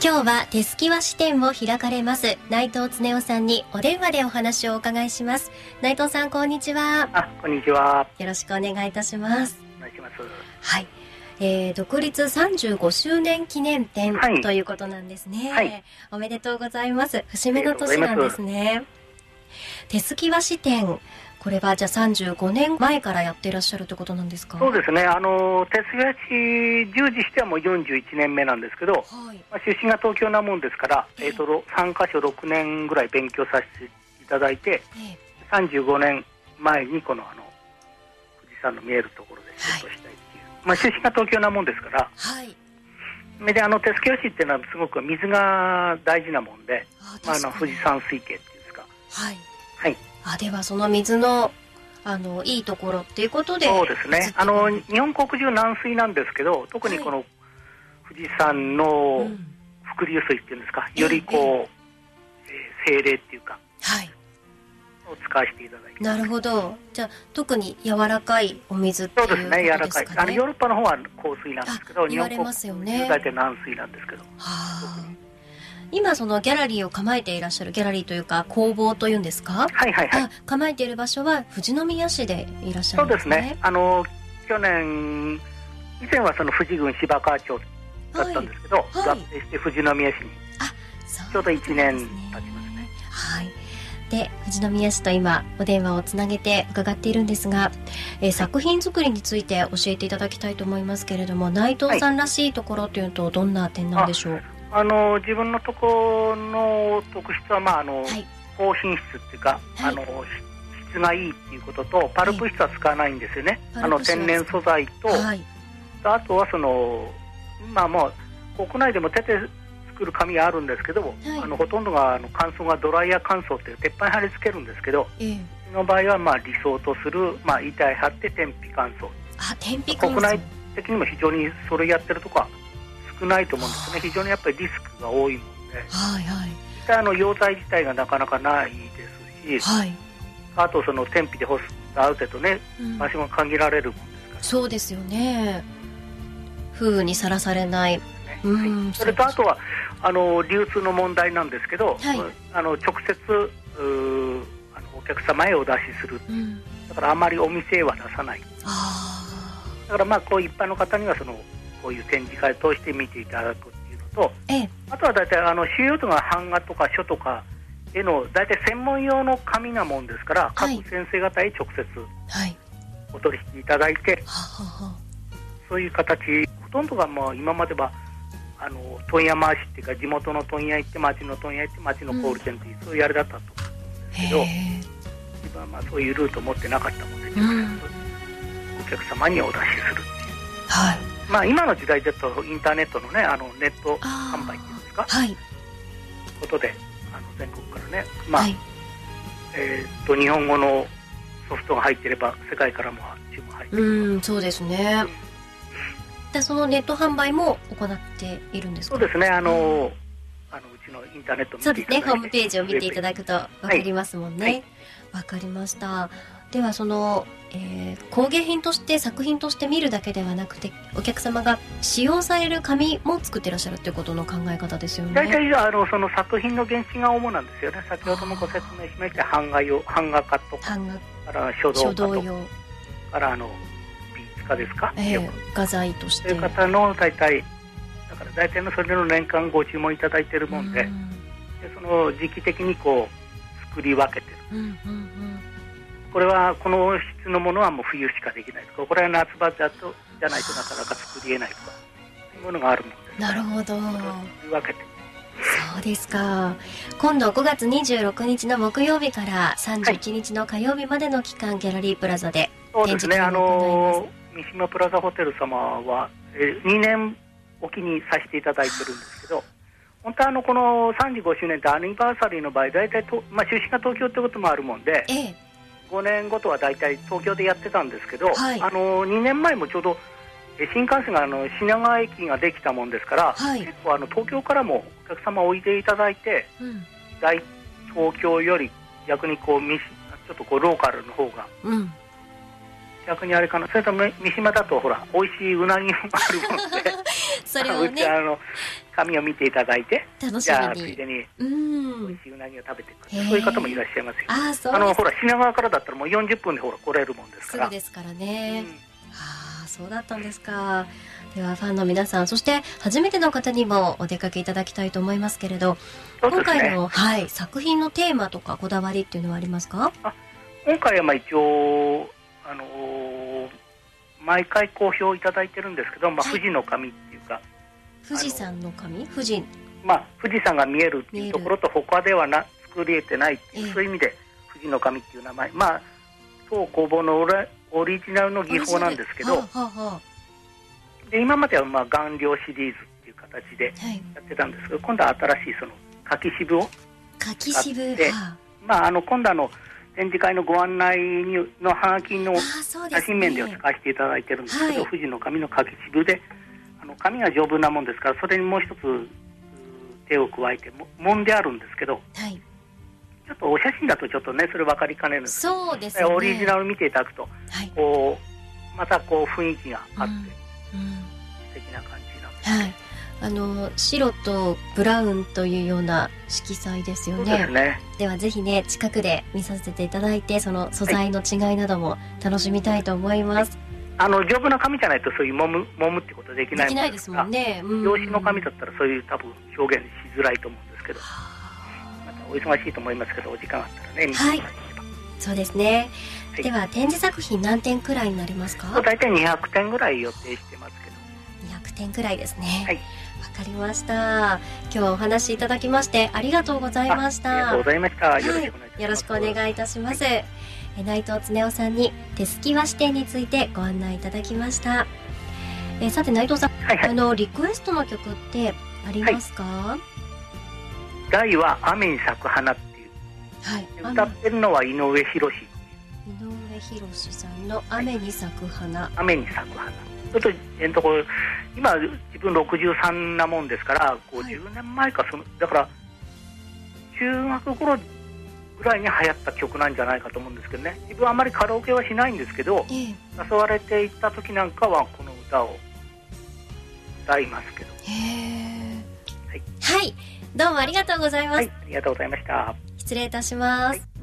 今日は手すき和支店を開かれます内藤恒夫さんにお電話でお話をお伺いします。内藤さん、こんにちは。 こんにちは。 よろしくお願いいたします。 お願いします。 はい、独立35周年記念展、 はい、 ということなんですね。 はい、 おめでとうございます。節目の年なんですね。手すき和支店、これはじゃあ35年前からやっていらっしゃるということなんですか？ そうですね。手すき和紙従事してはもう41年目なんですけど、はい、出身が東京なもんですから、3カ所6年ぐらい勉強させていただいて、35年前にこの富士山の見えるところで仕事したいっていう、出身が東京なもんですから、はい、で手すき和紙っていうのはすごく水が大事なもんで、富士山水系っていうんですか。はい。はい。 ではその水のいいところっていうことで。 そうですね。日本国中軟水なんですけど、特にこの富士山の伏流水っていうんですか、よりこう、精霊っていうか、はい、を使わせていただいて。 なるほど。じゃあ特に柔らかいお水っていうことですかね。 そうですね、柔らかい。ヨーロッパの方は硬水なんですけど、 日本国中大体軟水なんですけど。 今そのギャラリーを構えていらっしゃる、ギャラリーというか工房というんですか？ はいはいはい。 構えている場所は富士宮市でいらっしゃるんですね。 そうですね。去年以前はその富士郡芝川町だったんですけど、合併して富士宮市にちょうど1年経ちますね。 はい。で、富士宮市と今お電話をつなげて伺っているんですが、作品作りについて教えていただきたいと思いますけれども、内藤さんらしいところというとどんな点なんでしょう？ 自分のところの特質は、高品質っていうか、質がいいっていうことと、パルプ質は使わないんですよね。天然素材と、あとは今もう国内でも手で作る紙があるんですけど、ほとんどが乾燥がドライヤー乾燥っていう鉄板に貼り付けるんですけど、うちの場合は理想とする、板へ貼って天日乾燥。国内的にも非常にそれやってるとこは少ないと思うんですね。非常にやっぱりリスクが多いもので、溶剤自体がなかなかないですし、あと天日で干すとある程度ね、場所が限られるものですから。そうですよね。 風雨にさらされない。 それとあとは流通の問題なんですけど、直接お客様へお出しする、だからあまりお店へは出さない。だからこう一般の方にはこういう展示会を通して見ていただくっていうのと、あとは大体収容度が版画とか書とかへの大体専門用の紙なもんですから、各先生方へ直接お取引いただいて、そういう形、ほとんどが今までは問屋回しっていうか、地元の問屋行って町の問屋行って町の小売店っていう、そういうあれだったと思うんですけど、自分はそういうルートを持ってなかったもので、直接お客様にお出しするっていう、今の時代だとインターネットのね、ネット販売っていうんですか、ことで全国からね、日本語のソフトが入っていれば世界からも注文入ってくる。 そうですね。でそのネット販売も行っているんですか？ そうですね。うちのインターネットを見ていただいて、 そうですね、ホームページを見ていただくと分かりますもんね。わかりました。では工芸品として作品として見るだけではなくて、お客様が使用される紙も作ってらっしゃるということの考え方ですよね。 大体その作品の原資が主なんですよね。先ほどもご説明しました版画家とかから書道家とかから美術家ですか、 画材としてそういう方の大体のそれの年間ご注文いただいているもんで、時期的にこう作り分けてる。これはこの質のものはもう冬しかできないとか、これは夏場じゃないとなかなか作り得ないとか、そういうものがあるものです。 なるほど。 作り分けて。 そうですか。今度5月26日の木曜日から31日の火曜日までの期間、ギャラリープラザで展示会を行います。 三島プラザホテル様は、2年おきにさせていただいてるんですけど、本当はこの35周年ってアニバーサリーの場合、大体出身が東京ってこともあるもんで、5年ごとは大体東京でやってたんですけど、2年前もちょうど新幹線が品川駅ができたもんですから、結構東京からもお客様おいでいただいて、大東京より逆にちょっとローカルの方が逆にあれかな、それと三島だとほら美味しいうなぎもあるもんでそれをね、 紙を見ていただいて、 楽しみにじゃあついでに美味しいうなぎを食べてくる、そういう方もいらっしゃいますよ。 あ、そうです。 ほら品川からだったらもう40分でほら来れるもんですから。 すぐですからね。そうだったんですか。ではファンの皆さん、そして初めての方にもお出かけいただきたいと思いますけれど、今回の、作品のテーマとかこだわりっていうのはありますか？ 今回は一応毎回好評いただいてるんですけど、富士の神っていうか、 富士山の神、富士山が見えるっていうところと他では作り得てないっていう、そういう意味で富士の神っていう名前、当工房のオリジナルの技法なんですけど、で今までは顔料シリーズっていう形でやってたんですけど、今度は新しいその柿渋を使って、今度展示会のご案内のハガキの写真面でを使わせていただいてるんですけど、富士の紙の柿渋で紙が丈夫なもんですから、それにもう一つ手を加えて揉んであるんですけど、ちょっとお写真だとちょっとねそれ分かりかねるんですけど、 そうですね、 オリジナル見ていただくと、また雰囲気があって、素敵な感じなんです。 白とブラウンというような色彩ですよね。そうですね。ではぜひね近くで見させていただいて、その素材の違いなども楽しみたいと思います。 丈夫な紙じゃないとそういう揉むってことできないもんですから。できないですもんね。用紙の紙だったらそういう多分表現しづらいと思うんですけど、またお忙しいと思いますけど、お時間あったらね見てください。そうですね。では展示作品何点くらいになりますか？大体200点ぐらい予定してますけど。200点くらいですね。わかりました。今日はお話しいただきましてありがとうございました。ありがとうございました。よろしくお願いいたします。内藤恒夫さんに手すき和紙店についてご案内いただきました。さて内藤さん、リクエストの曲ってありますか？題は雨に咲く花っていう、歌ってるのは井上博さんの雨に咲く花。雨に咲く花。ちょっと今自分63なもんですから50年前か、だから中学頃ぐらいに流行った曲なんじゃないかと思うんですけどね。自分はあまりカラオケはしないんですけど、誘われて行った時なんかはこの歌を歌いますけど。はい、どうもありがとうございます。ありがとうございました。失礼いたします。